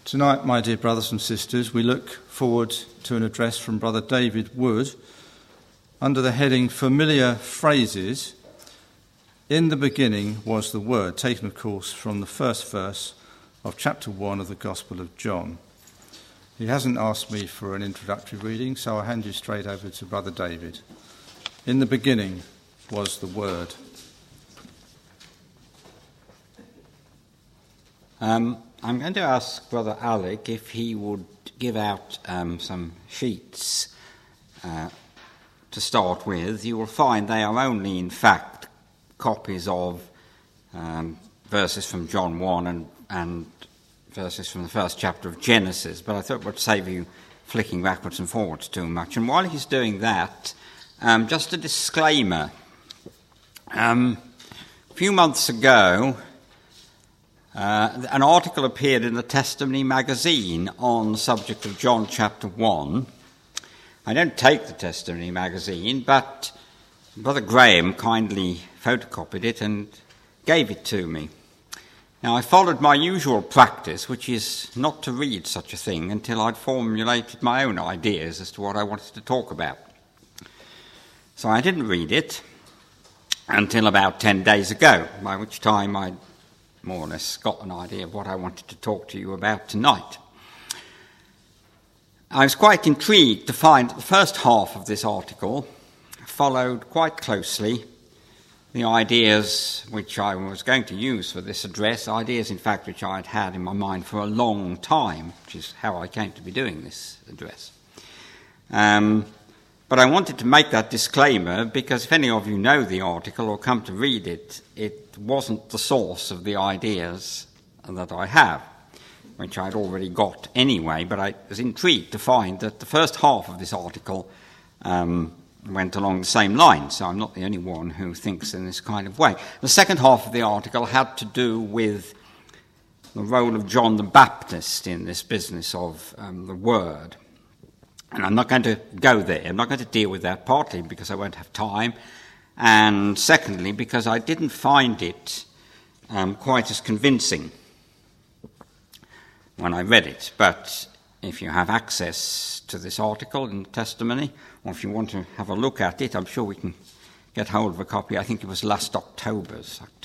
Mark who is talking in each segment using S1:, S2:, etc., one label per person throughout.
S1: Tonight, my dear brothers and sisters, we look forward to an address from Brother David Wood under the heading Familiar Phrases. In the beginning was the Word, taken, of course, from the first verse of chapter 1 of the Gospel of John. He hasn't asked me for an introductory reading, so I'll hand you straight over to Brother David. In the beginning was the Word.
S2: I'm going to ask Brother Alec if he would give out some sheets to start with. You will find they are only, in fact, copies of verses from John 1 and verses from the first chapter of Genesis, but I thought it would save you flicking backwards and forwards too much. And while he's doing that, just a disclaimer. A few months ago, an article appeared in the Testimony magazine on the subject of John chapter 1. I don't take the Testimony magazine, but Brother Graham kindly photocopied it and gave it to me. Now, I followed my usual practice, which is not to read such a thing until I'd formulated my own ideas as to what I wanted to talk about. So I didn't read it until about 10 days ago, by which time I'd more or less got an idea of what I wanted to talk to you about tonight. I was quite intrigued to find that the first half of this article followed quite closely the ideas which I was going to use for this address, ideas, in fact, which I had had in my mind for a long time, which is how I came to be doing this address. But I wanted to make that disclaimer because if any of you know the article or come to read it, it wasn't the source of the ideas that I have, which I'd already got anyway, but I was intrigued to find that the first half of this article went along the same lines, so I'm not the only one who thinks in this kind of way. The second half of the article had to do with the role of John the Baptist in this business of the Word. And I'm not going to go there. I'm not going to deal with that, partly because I won't have time, and secondly, because I didn't find it quite as convincing when I read it. But if you have access to this article in the Testimony, or if you want to have a look at it, I'm sure we can get hold of a copy. I think it was last October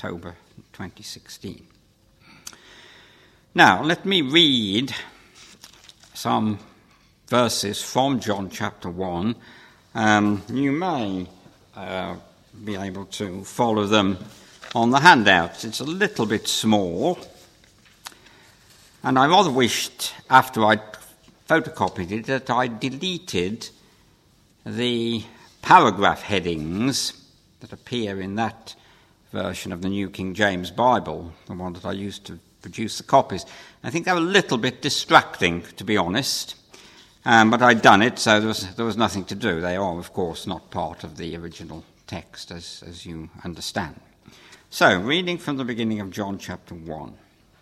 S2: 2016. Now, let me read some verses from John chapter 1. You may be able to follow them on the handouts. It's a little bit small, and I rather wished, after I'd photocopied it, that I deleted the paragraph headings that appear in that version of the New King James Bible, the one that I used to produce the copies. I think they're a little bit distracting, to be honest. But I'd done it, so there was nothing to do. They are, of course, not part of the original text, as you understand. So, reading from the beginning of John chapter 1.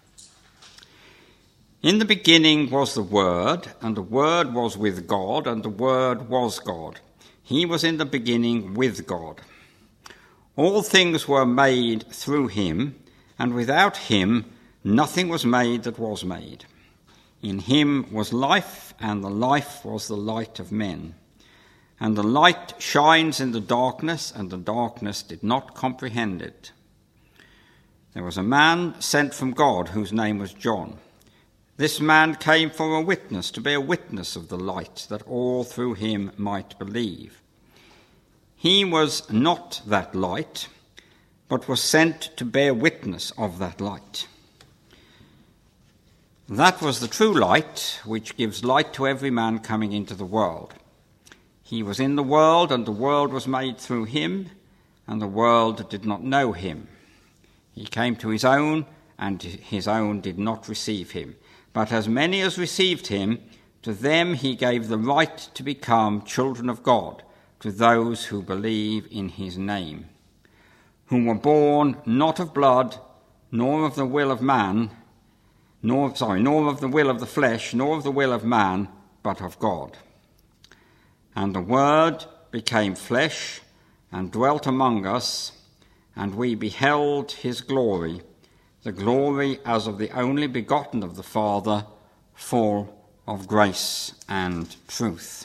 S2: In the beginning was the Word, and the Word was with God, and the Word was God. He was in the beginning with God. All things were made through him, and without him nothing was made that was made. In him was life, and the life was the light of men. And the light shines in the darkness, and the darkness did not comprehend it. There was a man sent from God, whose name was John. This man came for a witness, to bear witness of the light, that all through him might believe. He was not that light, but was sent to bear witness of that light. That was the true light, which gives light to every man coming into the world. He was in the world, and the world was made through him, and the world did not know him. He came to his own, and his own did not receive him. But as many as received him, to them he gave the right to become children of God, to those who believe in his name, who were born not of blood, nor of the will of man, nor of the will of the flesh, nor of the will of man, but of God. And the Word became flesh and dwelt among us, and we beheld his glory, the glory as of the only begotten of the Father, full of grace and truth.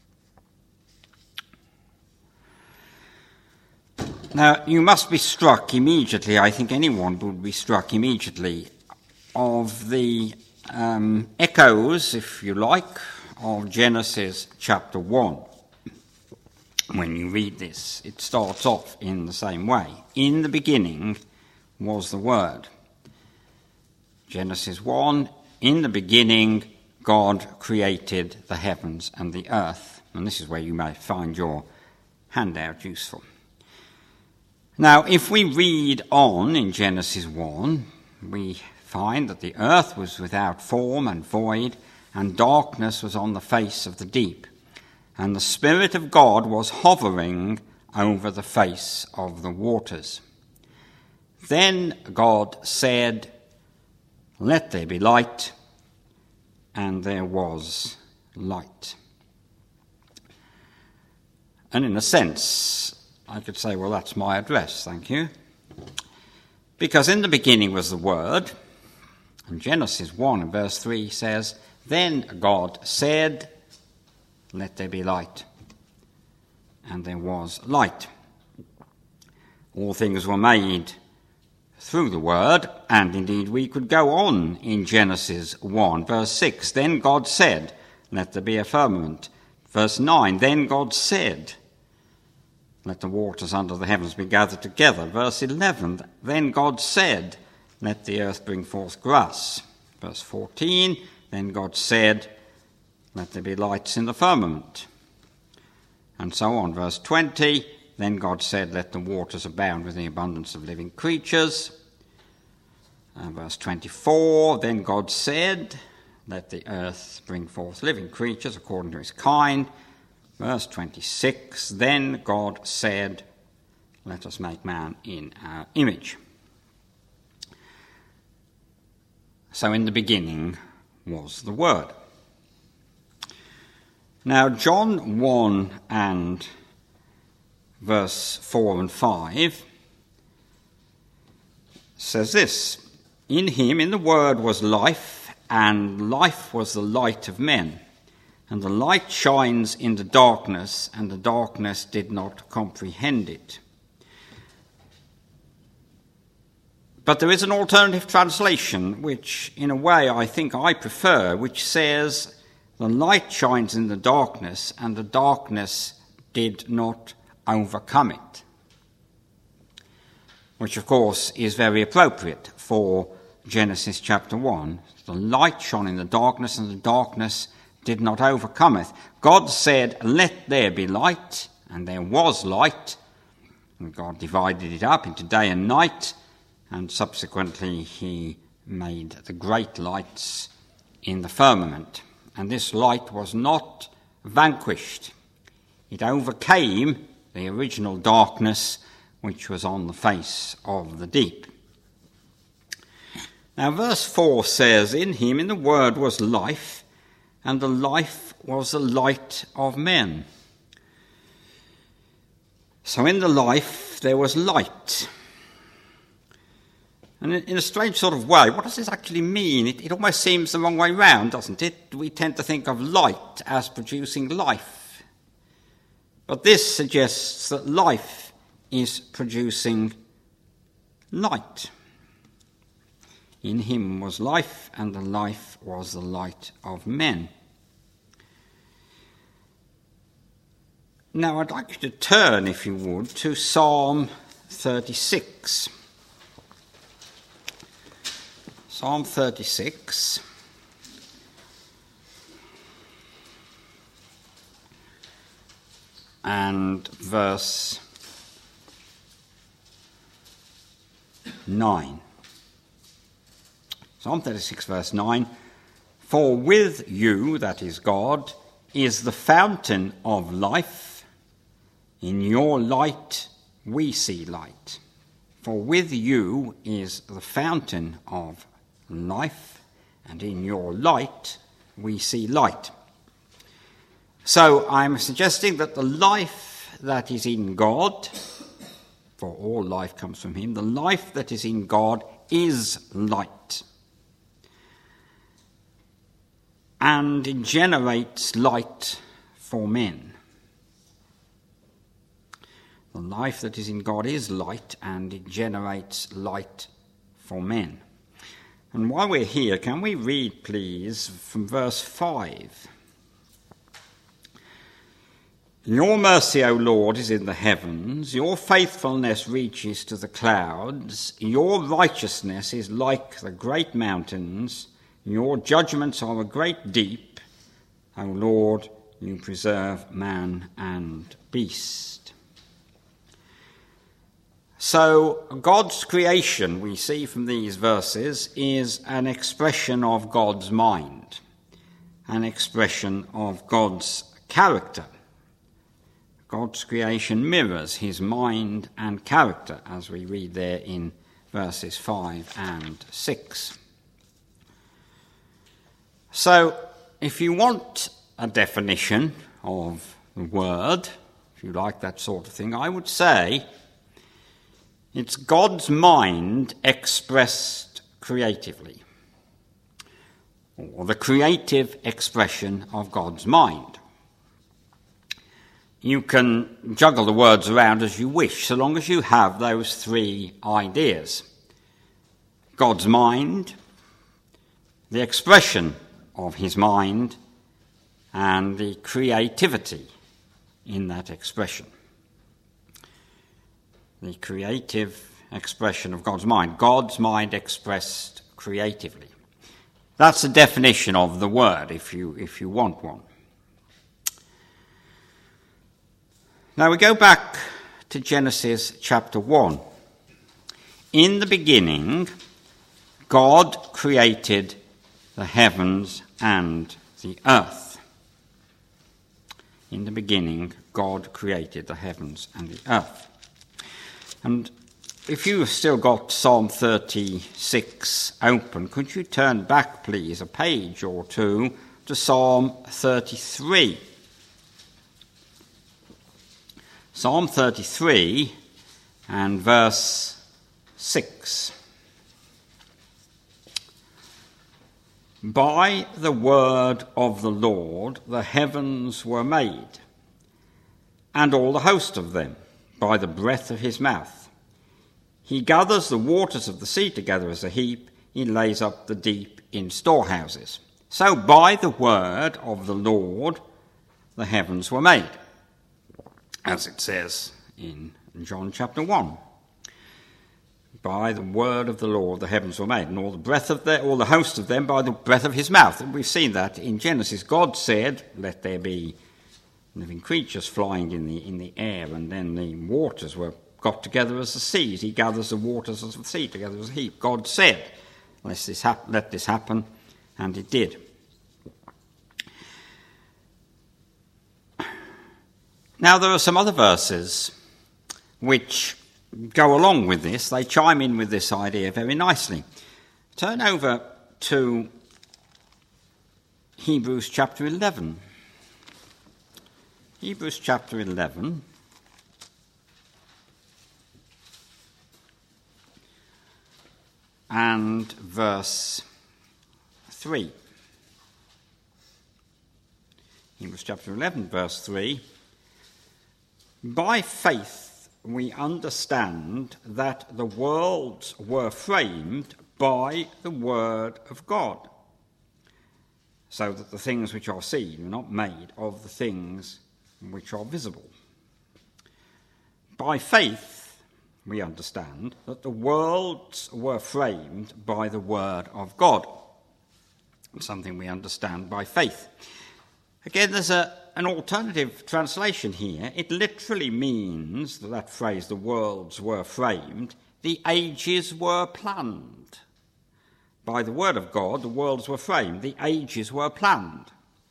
S2: Now, you must be struck immediately, I think anyone would be struck immediately, of the echoes, if you like, of Genesis chapter 1. When you read this, it starts off in the same way. In the beginning was the Word. Genesis 1, in the beginning God created the heavens and the earth. And this is where you may find your handout useful. Now, if we read on in Genesis 1, we find that the earth was without form and void, and darkness was on the face of the deep. And the Spirit of God was hovering over the face of the waters. Then God said, "Let there be light," and there was light. And in a sense, I could say, well, that's my address, thank you. Because in the beginning was the Word, and Genesis 1 and verse 3 says, "Then God said, let there be light." And there was light. All things were made through the Word, and indeed we could go on in Genesis 1, verse 6. Then God said, "Let there be a firmament." Verse 9, then God said, "Let the waters under the heavens be gathered together." Verse 11, then God said, "Let the earth bring forth grass." Verse 14, then God said, "Let there be lights in the firmament." And so on. Verse 20, then God said, "Let the waters abound with the abundance of living creatures." Verse 24, then God said, "Let the earth bring forth living creatures according to his kind." Verse 26, then God said, "Let us make man in our image." So in the beginning was the Word. Now, John 1 and verse 4 and 5 says this, "In him, in the Word, was life, and life was the light of men. And the light shines in the darkness, and the darkness did not comprehend it." But there is an alternative translation, which in a way I think I prefer, which says, "The light shines in the darkness, and the darkness did not overcome it." Which, of course, is very appropriate for Genesis chapter 1. The light shone in the darkness, and the darkness did not overcome it. God said, "Let there be light," and there was light. And God divided it up into day and night, and subsequently he made the great lights in the firmament. And this light was not vanquished. It overcame the original darkness which was on the face of the deep. Now verse 4 says, "In him, in the Word, was life, and the life was the light of men." So in the life there was light. And in a strange sort of way, what does this actually mean? It almost seems the wrong way round, doesn't it? We tend to think of light as producing life. But this suggests that life is producing light. In him was life, and the life was the light of men. Now I'd like you to turn, if you would, to Psalm 36. Psalm 36. And verse 9. Psalm 36, verse 9. "For with you," that is God, "is the fountain of life. In your light we see light." For with you is the fountain of life, and in your light we see light. So I'm suggesting that the life that is in God, for all life comes from him, the life that is in God is light. and it generates light for men. The life that is in God is light, and it generates light for men. And while we're here, can we read, please, from verse 5? Your mercy, O Lord, is in the heavens. Your faithfulness reaches to the clouds. Your righteousness is like the great mountains. Your judgments are a great deep. O Lord, you preserve man and beast. So God's creation, we see from these verses, is an expression of God's mind, an expression of God's character. God's creation mirrors his mind and character, as we read there in verses 5 and 6. So, if you want a definition of the word, if you like that sort of thing, I would say it's God's mind expressed creatively, or the creative expression of God's mind. You can juggle the words around as you wish, so long as you have those three ideas. God's mind, the expression of his mind, and the creativity in that expression. The creative expression of God's mind expressed creatively. That's the definition of the word, if you want one. Now we go back to Genesis chapter 1. In the beginning, God created the heavens and the earth. In the beginning, God created the heavens and the earth. And if you've still got Psalm 36 open, could you turn back, please, a page or two to Psalm 33? Psalm 33 and verse 6. By the word of the Lord the heavens were made, and all the host of them, by the breath of his mouth. He gathers the waters of the sea together as a heap, he lays up the deep in storehouses. So by the word of the Lord the heavens were made, as it says in John chapter 1. By the word of the Lord the heavens were made, and all the host of them by the breath of his mouth. And we've seen that in Genesis. God said, let there be living creatures flying in the air, and then the waters were got together as the seas. He gathers the waters of the sea together as a heap. God said, let this happen, and it did. Now there are some other verses which go along with this. They chime in with this idea very nicely. Turn over to Hebrews chapter 11. Hebrews chapter 11. And verse 3. Hebrews chapter 11, verse 3. By faith we understand that the worlds were framed by the word of God, so that the things which are seen were not made of the things which are visible. By faith we understand that the worlds were framed by the word of God, something we understand by faith. Again, there's an alternative translation here. It literally means, that phrase, the worlds were framed, the ages were planned. By the word of God, the worlds were framed, the ages were planned.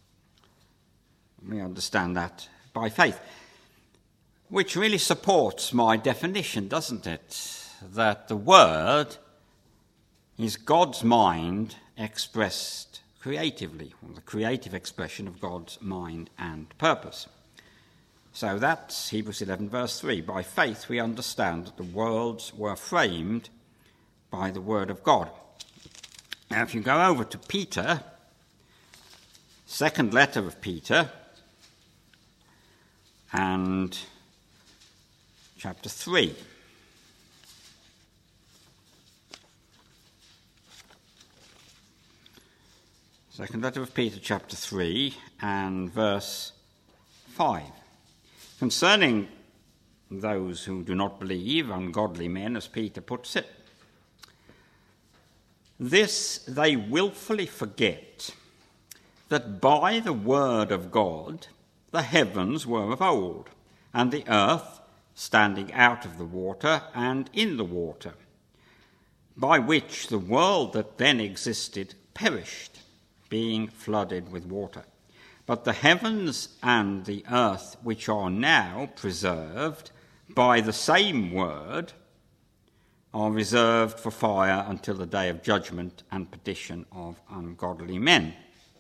S2: We understand that by faith, which really supports my definition, doesn't it? That the word is God's mind expressed creatively, or the creative expression of God's mind and purpose. So that's Hebrews 11 verse 3. By faith we understand that the worlds were framed by the word of God. Now if you go over to Peter second letter of Peter and chapter 3. Second letter of Peter, chapter 3, and verse 5. Concerning those who do not believe, ungodly men, as Peter puts it, this they wilfully forget, that by the word of God the heavens were of old, and the earth standing out of the water and in the water, by which the world that then existed perished, being flooded with water. But the heavens and the earth, which are now preserved by the same word, are reserved for fire until the day of judgment and perdition of ungodly men.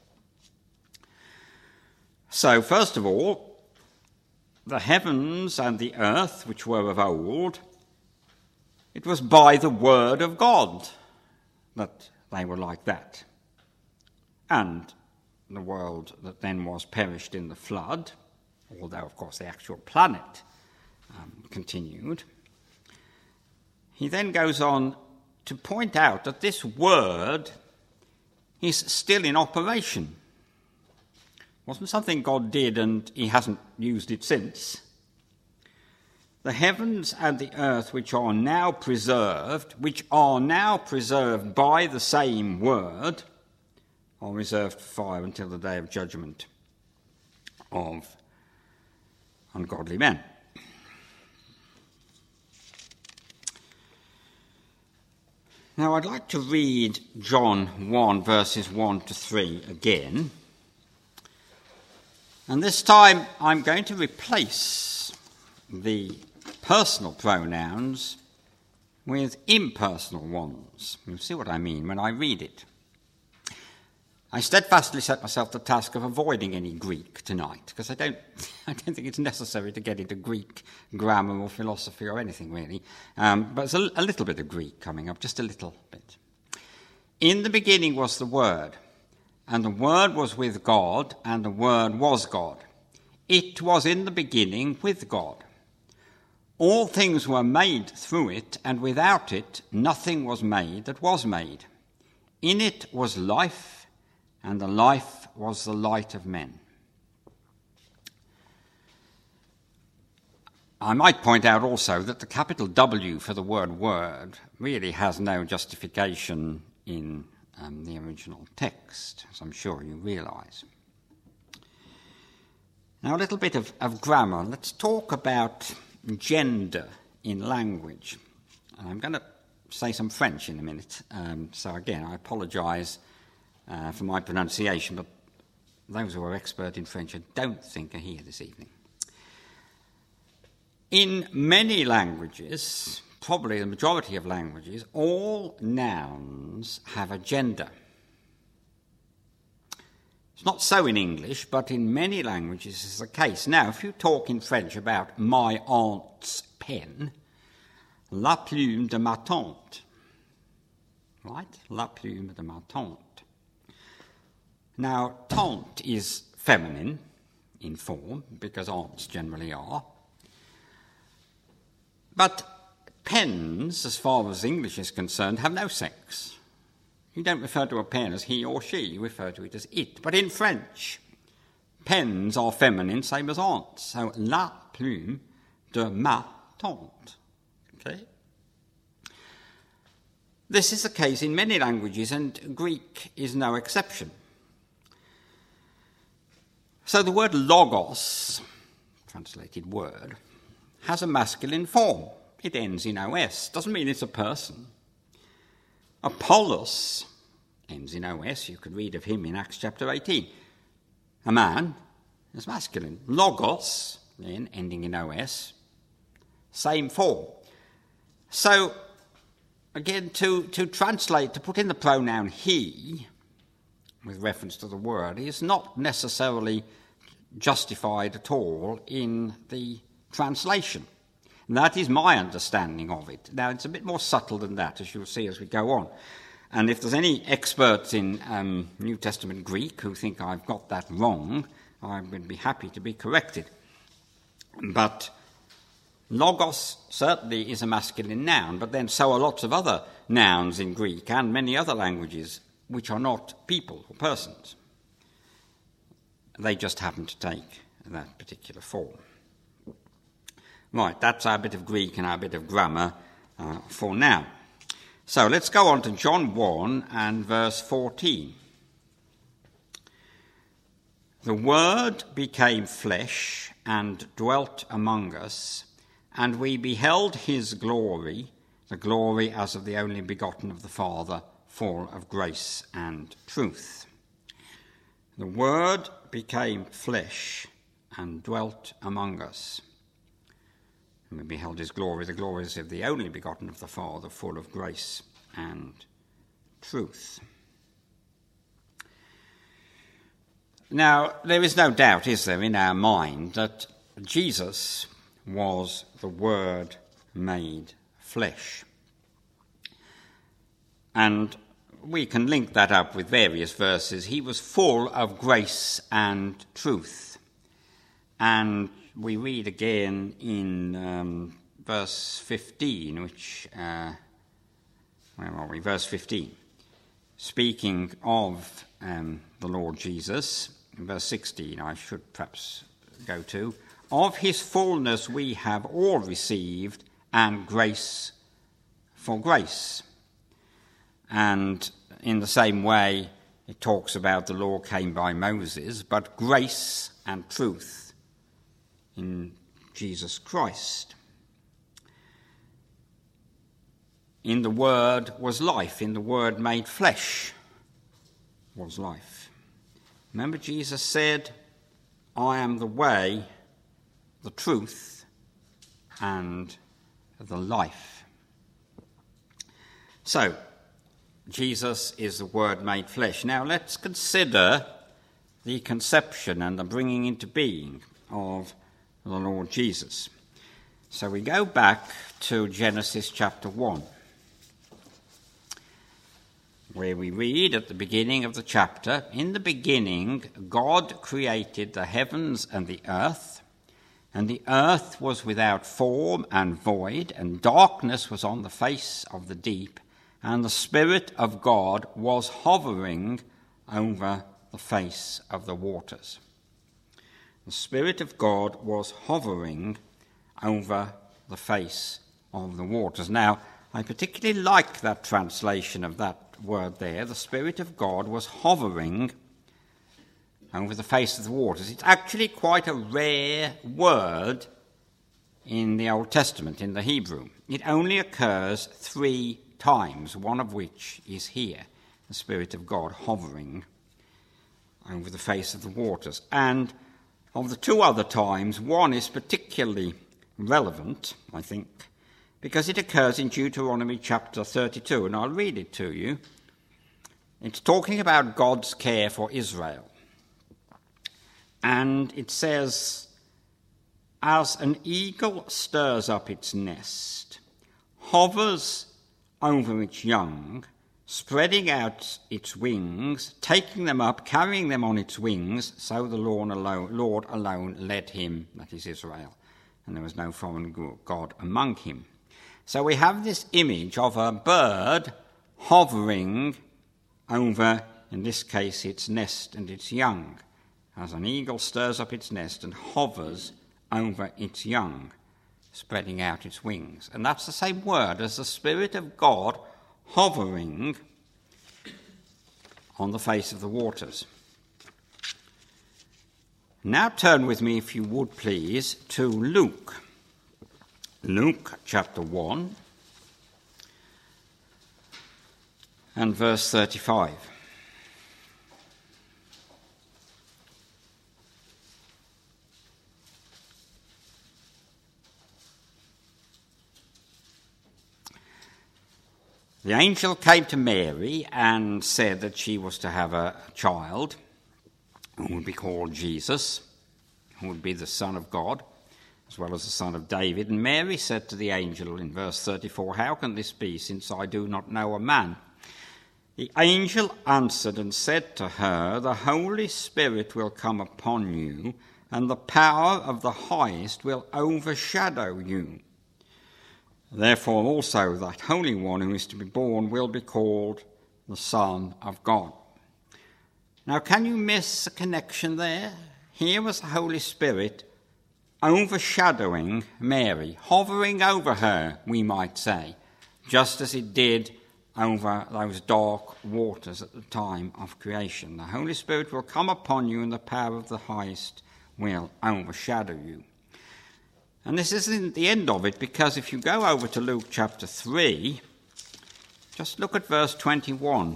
S2: So, first of all, the heavens and the earth, which were of old, it was by the word of God that they were like that. And the world that then was perished in the flood, although, of course, the actual planet continued. He then goes on to point out that this word is still in operation. It wasn't something God did and he hasn't used it since. The heavens and the earth which are now preserved by the same word, are reserved for fire until the day of judgment of ungodly men. Now I'd like to read John 1, verses 1 to 3 again. And this time I'm going to replace the personal pronouns with impersonal ones. You'll see what I mean when I read it. I steadfastly set myself the task of avoiding any Greek tonight, because I don't think it's necessary to get into Greek grammar or philosophy or anything really. But there's a little bit of Greek coming up, just a little bit. In the beginning was the Word, and the Word was with God, and the Word was God. It was in the beginning with God. All things were made through it, and without it nothing was made that was made. In it was life, and the life was the light of men. I might point out also that the capital W for the word word really has no justification in the original text, as I'm sure you realise. Now a little bit of grammar. Let's talk about gender in language. And I'm going to say some French in a minute, so again I apologise for my pronunciation, but those who are expert in French I don't think are here this evening. In many languages, probably the majority of languages, all nouns have a gender. It's not so in English, but in many languages it's the case. Now, if you talk in French about my aunt's pen, la plume de ma tante, right? La plume de ma tante. Now, tante is feminine in form, because aunts generally are. But pens, as far as English is concerned, have no sex. You don't refer to a pen as he or she, you refer to it as it. But in French, pens are feminine, same as aunts. So, la plume de ma tante. Okay? This is the case in many languages, and Greek is no exception. So the word logos, translated word, has a masculine form. It ends in os. Doesn't mean it's a person. Apollos ends in os. You could read of him in Acts chapter 18. A man is masculine. Logos, then ending in os, same form. So, again, to translate, to put in the pronoun he, with reference to the word, is not necessarily justified at all in the translation. And that is my understanding of it. Now, it's a bit more subtle than that, as you'll see as we go on. And if there's any experts in New Testament Greek who think I've got that wrong, I would be happy to be corrected. But logos certainly is a masculine noun, but then so are lots of other nouns in Greek and many other languages which are not people or persons. They just happen to take that particular form. Right, that's our bit of Greek and our bit of grammar for now. So let's go on to John 1 and verse 14. The Word became flesh and dwelt among us, and we beheld his glory, the glory as of the only begotten of the Father, full of grace and truth. The Word became flesh and dwelt among us. And we beheld his glory, the glory as of the only begotten of the Father, full of grace and truth. Now, there is no doubt, is there, in our mind, that Jesus was the Word made flesh. And we can link that up with various verses. He was full of grace and truth. And we read again in verse 15, which, where are we? Verse 15. Speaking of the Lord Jesus, in verse 16, I should perhaps go to, of his fullness we have all received, and grace for grace. And in the same way, it talks about the law came by Moses, but grace and truth in Jesus Christ. In the Word was life. In the Word made flesh was life. Remember, Jesus said, I am the way, the truth, and the life. So, Jesus is the Word made flesh. Now let's consider the conception and the bringing into being of the Lord Jesus. So we go back to Genesis chapter 1, where we read at the beginning of the chapter, in the beginning God created the heavens and the earth was without form and void, and darkness was on the face of the deep, and the Spirit of God was hovering over the face of the waters. The Spirit of God was hovering over the face of the waters. Now, I particularly like that translation of that word there. The Spirit of God was hovering over the face of the waters. It's actually quite a rare word in the Old Testament, in the Hebrew. It only occurs 3 times, one of which is here, the Spirit of God hovering over the face of the waters. And of the 2 other times, one is particularly relevant, I think, because it occurs in Deuteronomy chapter 32, and I'll read it to you. It's talking about God's care for Israel. And it says, as an eagle stirs up its nest, hovers over its young, spreading out its wings, taking them up, carrying them on its wings, so the Lord alone led him, that is Israel, and there was no foreign god among him. So we have this image of a bird hovering over, in this case, its nest and its young, as an eagle stirs up its nest and hovers over its young, spreading out its wings. And that's the same word as the Spirit of God hovering on the face of the waters. Now turn with me, if you would please, to Luke. Luke chapter 1 and verse 35. The angel came to Mary and said that she was to have a child who would be called Jesus, who would be the Son of God, as well as the Son of David. And Mary said to the angel in verse 34, "How can this be, since I do not know a man?" The angel answered and said to her, "The Holy Spirit will come upon you, and the power of the Highest will overshadow you. Therefore also that Holy One who is to be born will be called the Son of God." Now, can you miss a connection there? Here was the Holy Spirit overshadowing Mary, hovering over her, we might say, just as it did over those dark waters at the time of creation. The Holy Spirit will come upon you, and the power of the Highest will overshadow you. And this isn't the end of it, because if you go over to Luke chapter 3, just look at verse 21.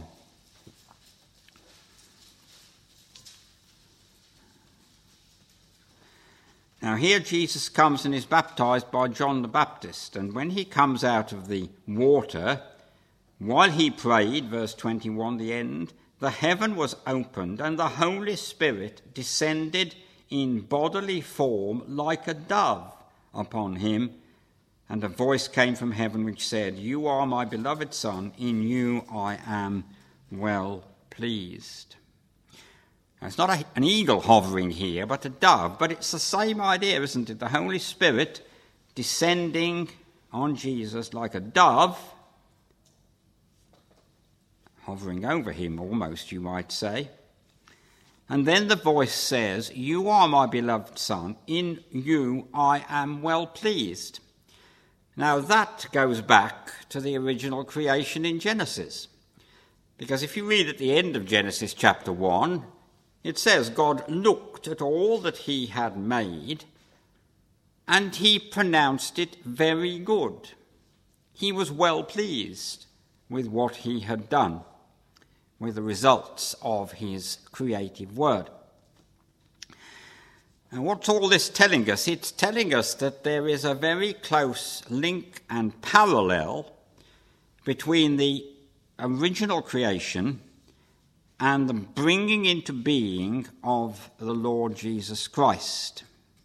S2: Now here Jesus comes and is baptized by John the Baptist, and when he comes out of the water, while he prayed, verse 21, the end, the heaven was opened, and the Holy Spirit descended in bodily form like a dove upon him, and a voice came from heaven which said, "You are my beloved Son, in you I am well pleased." Now, it's not an eagle hovering here, but a dove, but it's the same idea, isn't it? The Holy Spirit descending on Jesus like a dove, hovering over him almost, you might say. And then the voice says, "You are my beloved Son, in you I am well pleased." Now that goes back to the original creation in Genesis. Because if you read at the end of Genesis chapter 1, it says God looked at all that he had made, and he pronounced it very good. He was well pleased with what he had done, with the results of his creative word. And what's all this telling us? It's telling us that there is a very close link and parallel between the original creation and the bringing into being of the Lord Jesus Christ.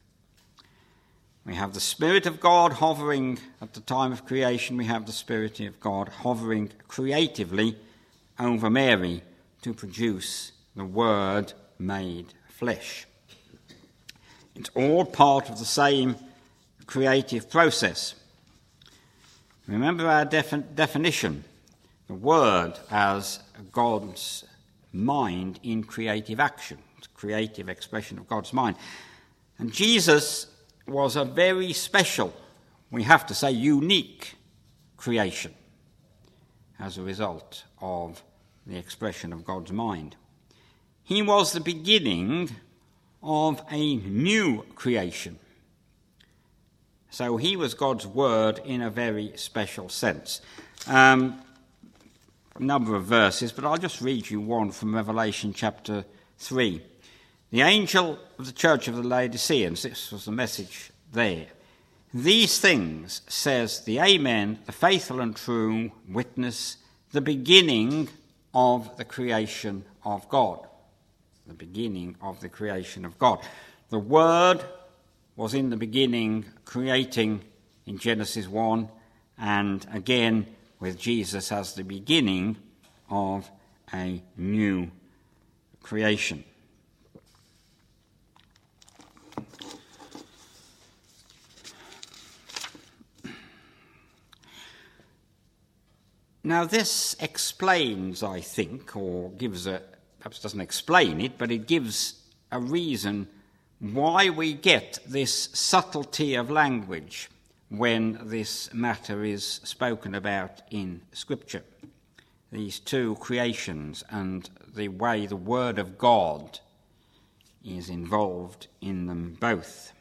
S2: We have the Spirit of God hovering at the time of creation. We have the Spirit of God hovering creatively over Mary to produce the Word made flesh. It's all part of the same creative process. Remember our definition, the Word as God's mind in creative action, creative expression of God's mind. And Jesus was a very special, we have to say unique, creation as a result of the expression of God's mind. He was the beginning of a new creation. So he was God's Word in a very special sense. A number of verses, but I'll just read you one from Revelation chapter 3. The angel of the church of the Laodiceans, this was the message there. "These things says the Amen, the faithful and true witness, the beginning of the creation of God." The beginning of the creation of God. The Word was in the beginning creating in Genesis 1, and again with Jesus as the beginning of a new creation. Now this explains, I think, or gives perhaps doesn't explain it, but it gives a reason why we get this subtlety of language when this matter is spoken about in Scripture. These two creations and the way the Word of God is involved in them both.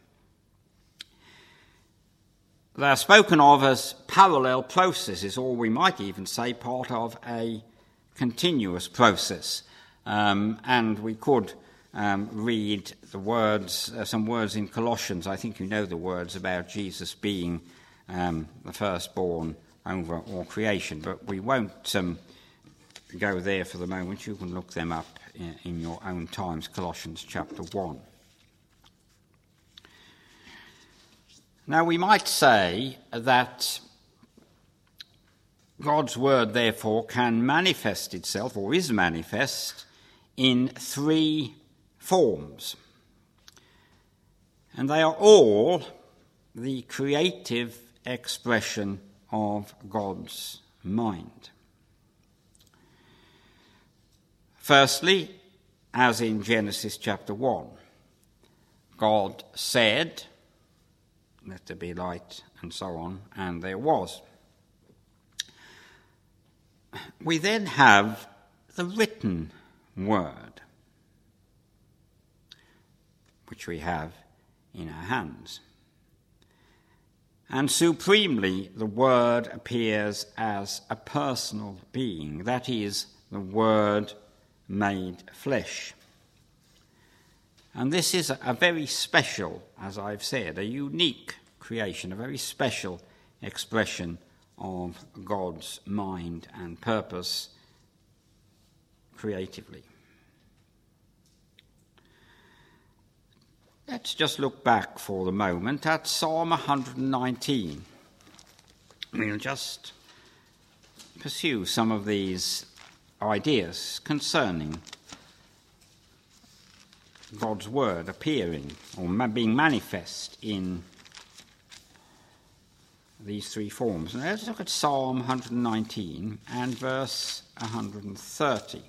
S2: They are spoken of as parallel processes, or we might even say part of a continuous process. And we could read the words, some words in Colossians. I think you know the words about Jesus being the firstborn over all creation, but we won't go there for the moment. You can look them up in your own times, Colossians chapter 1. Now we might say that God's word, therefore, can manifest itself, or is manifest, in three forms. And they are all the creative expression of God's mind. Firstly, as in Genesis chapter 1, God said, "Let there be light," and so on, and there was. We then have the written word, which we have in our hands. And supremely, the Word appears as a personal being, that is, the Word made flesh. And this is a very special, as I've said, a unique creation, a very special expression of God's mind and purpose creatively. Let's just look back for the moment at Psalm 119. We'll just pursue some of these ideas concerning God's word appearing or being manifest in these three forms. Now let's look at Psalm 119 and verse 130.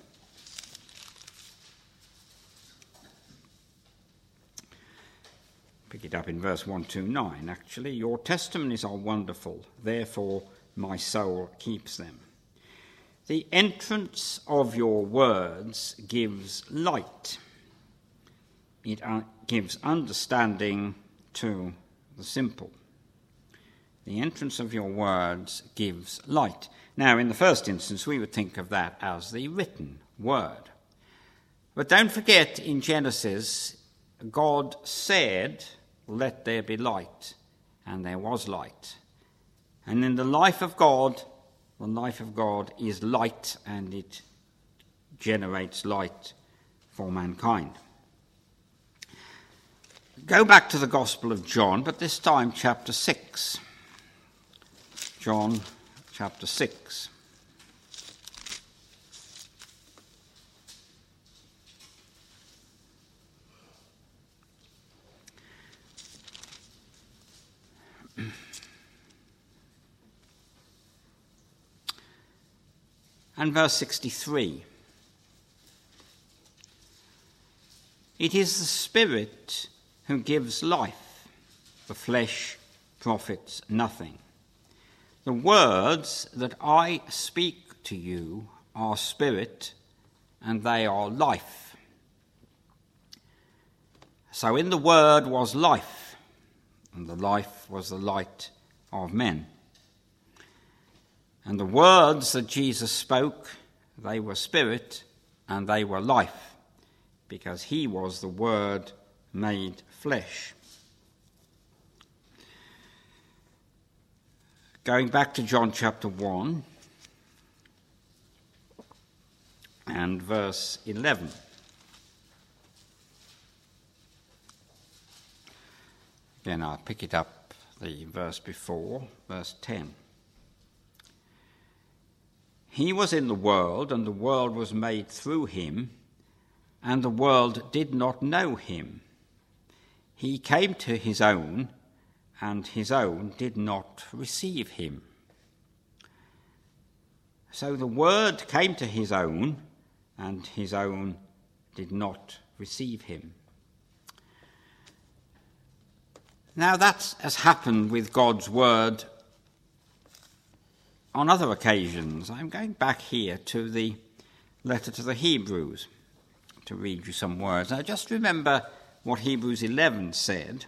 S2: Pick it up in verse 129, actually. "Your testimonies are wonderful, therefore my soul keeps them. The entrance of your words gives light. It gives understanding to the simple." The entrance of your words gives light. Now, in the first instance, we would think of that as the written word. But don't forget, in Genesis, God said, "Let there be light," and there was light. And in the life of God is light, and it generates light for mankind. Go back to the Gospel of John, but this time chapter 6. John chapter 6. And verse 63. "It is the Spirit who gives life. The flesh profits nothing. The words that I speak to you are spirit, and they are life." So in the Word was life, and the life was the light of men. And the words that Jesus spoke, they were spirit and they were life, because he was the Word made flesh. Going back to John chapter 1 and verse 11. Again, I'll pick it up the verse before, verse 10. "He was in the world, and the world was made through him, and the world did not know him. He came to his own, and his own did not receive him." So the Word came to his own, and his own did not receive him. Now that has happened with God's Word on other occasions. I'm going back here to the letter to the Hebrews to read you some words. Now just remember what Hebrews 11 said,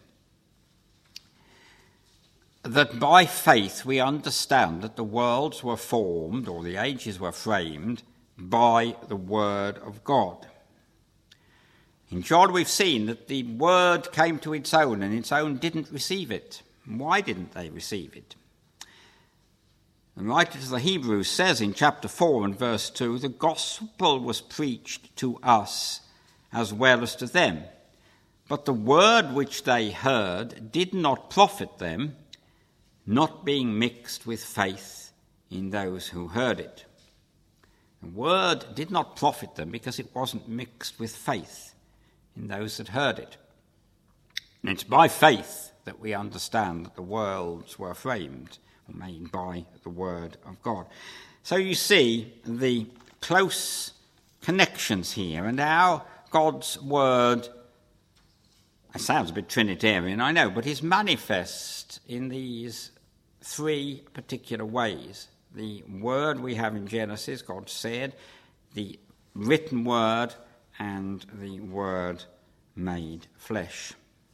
S2: that by faith we understand that the worlds were formed, or the ages were framed, by the Word of God. In John we've seen that the Word came to its own, and its own didn't receive it. Why didn't they receive it? The writer to the Hebrews says in chapter 4 and verse 2, "The gospel was preached to us as well as to them, but the word which they heard did not profit them, not being mixed with faith in those who heard it. The word did not profit them because it wasn't mixed with faith in those that heard it. And it's by faith that we understand that the worlds were framed or made by the word of God. So you see the close connections here, and how God's word, it sounds a bit Trinitarian, I know, but is manifest in these three particular ways. The word we have in Genesis, God said, the written word, and the word made flesh.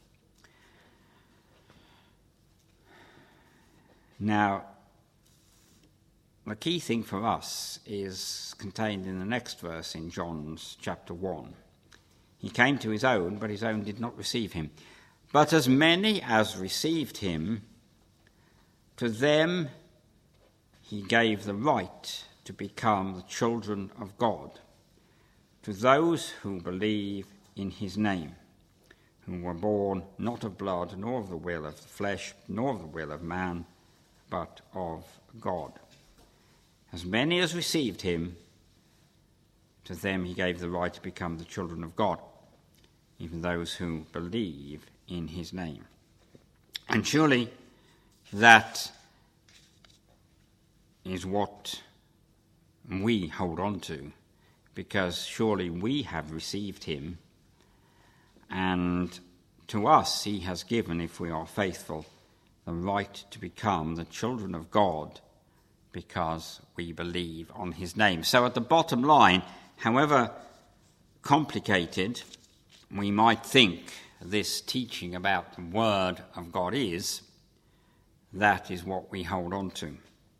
S2: Now, the key thing for us is contained in the next verse in John's chapter 1. He came to his own, but his own did not receive him. But as many as received him, to them he gave the right to become the children of God, to those who believe in his name, who were born not of blood, nor of the will of the flesh, nor of the will of man, but of God. As many as received him, to them he gave the right to become the children of God, even those who believe in his name. And surely that is what we hold on to, because surely we have received him, and to us he has given, if we are faithful, the right to become the children of God, because we believe on his name. So at the bottom line, however complicated we might think this teaching about the word of God is, that is what we hold on to.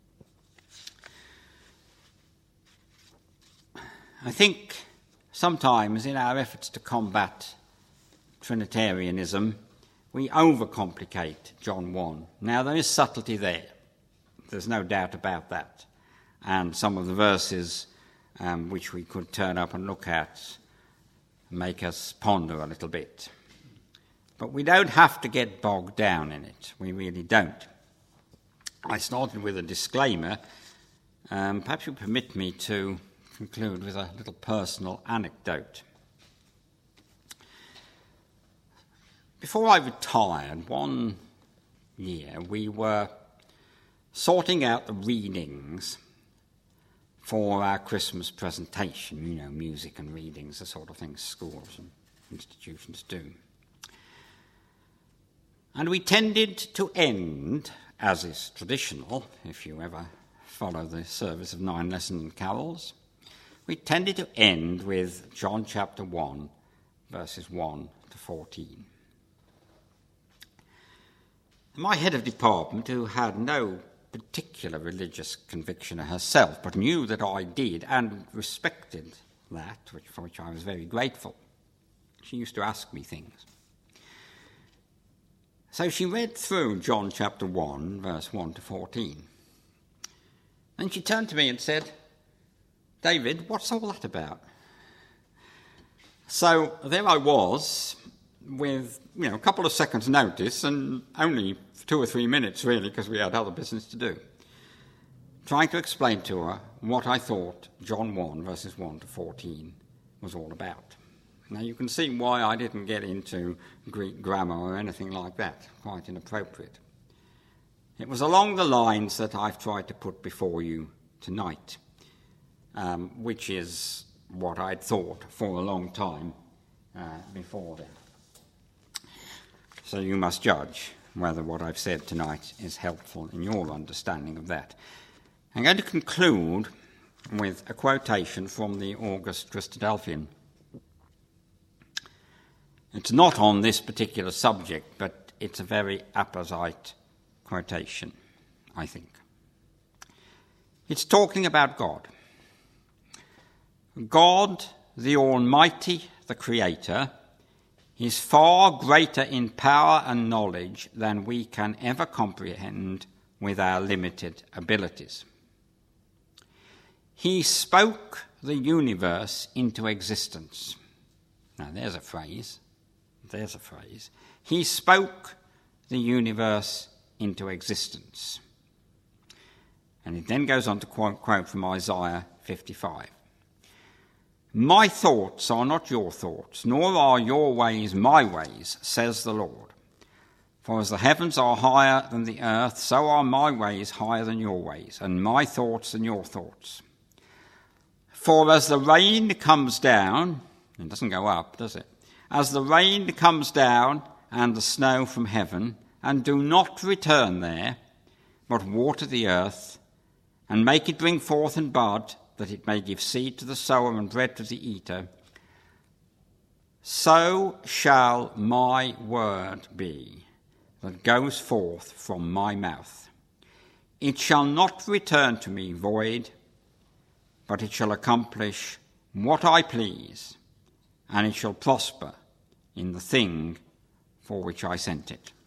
S2: I think sometimes in our efforts to combat Trinitarianism, we overcomplicate John 1. Now, there is subtlety there. There's no doubt about that. And some of the verses which we could turn up and look at make us ponder a little bit. But we don't have to get bogged down in it. We really don't. I started with a disclaimer. Perhaps you'll permit me to conclude with a little personal anecdote. Before I retired, one year we were sorting out the readings for our Christmas presentation, you know, music and readings, the sort of things schools and institutions do. And we tended to end, as is traditional, if you ever follow the service of 9 lessons and carols, we tended to end with John chapter 1, verses 1 to 14. My head of department, who had no particular religious conviction herself, but knew that I did and respected that, for which I was very grateful, she used to ask me things. So she read through John chapter 1, verse 1 to 14. Then she turned to me and said, "David, what's all that about?" So there I was, with a couple of seconds' notice, and only 2 or 3 minutes really, because we had other business to do, trying to explain to her what I thought John 1, verses 1 to 14 was all about. Now you can see why I didn't get into Greek grammar or anything like that, quite inappropriate. It was along the lines that I've tried to put before you tonight, which is what I'd thought for a long time before then. So you must judge whether what I've said tonight is helpful in your understanding of that. I'm going to conclude with a quotation from the August Christadelphian. It's not on this particular subject, but it's a very apposite quotation, I think. It's talking about God. God, the Almighty, the Creator, is far greater in power and knowledge than we can ever comprehend with our limited abilities. He spoke the universe into existence. Now there's a phrase. He spoke the universe into existence. And it then goes on to quote from Isaiah 55. My thoughts are not your thoughts, nor are your ways my ways, says the Lord. For as the heavens are higher than the earth, so are my ways higher than your ways, and my thoughts than your thoughts. For as the rain comes down, it doesn't go up, does it? As the rain comes down and the snow from heaven, and do not return there, but water the earth, and make it bring forth and bud, that it may give seed to the sower and bread to the eater, so shall my word be that goes forth from my mouth. It shall not return to me void, but it shall accomplish what I please, and it shall prosper in the thing for which I sent it.